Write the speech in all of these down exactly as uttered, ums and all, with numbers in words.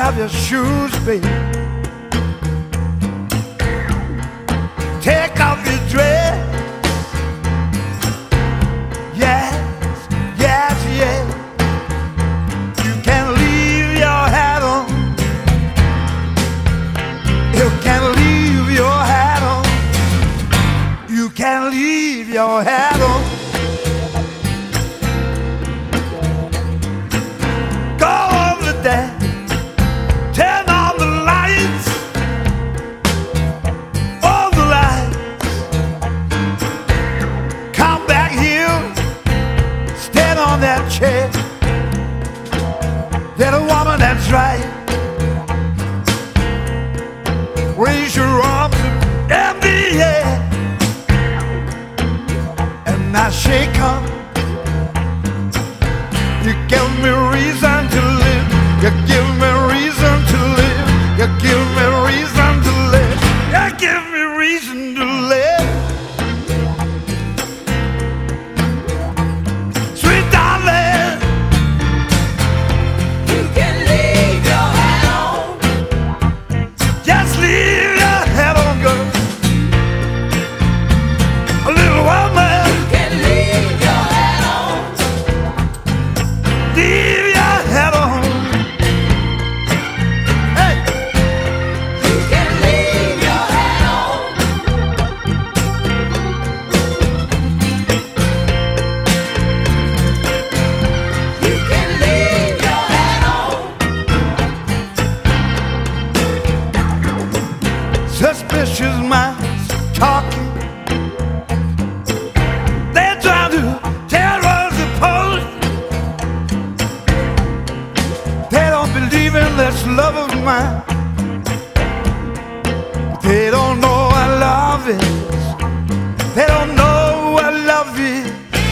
off your shoes, baby. Take off your dress. Yes, yes, yes. You can leave your hat on. You can leave your hat on. You can leave your hat on. Go over there. Turn on the lights. All the lights. Come back here. Stand on that chair. You're the woman that's right. Raise your arms in the air. And now shake on. You give me reason to live. You give me reason to live. You give me reason to live. You give me reason to live. Sweet darling, You can leave your hat on. just leave your head on, girl. A little woman, You can leave your hat on. leave your head on. Hey, You can leave your hat on. You can leave your hat on. suspicious minds talking. They're trying to tear us apart. They don't believe in this love of mine. They don't know what love is. They don't know what love is.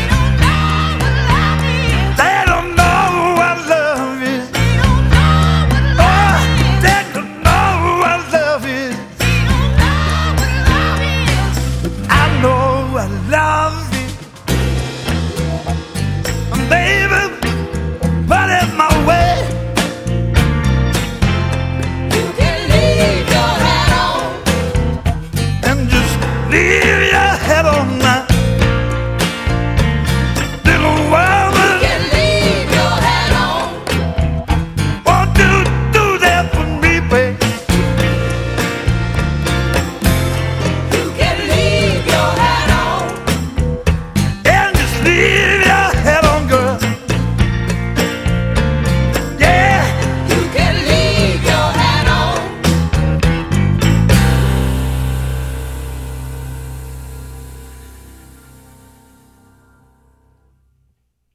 They don't know what love is. Oh, they don't know what love is. I know what love is. Baby, put it my way. You can leave your hat on. And just leave your head on now.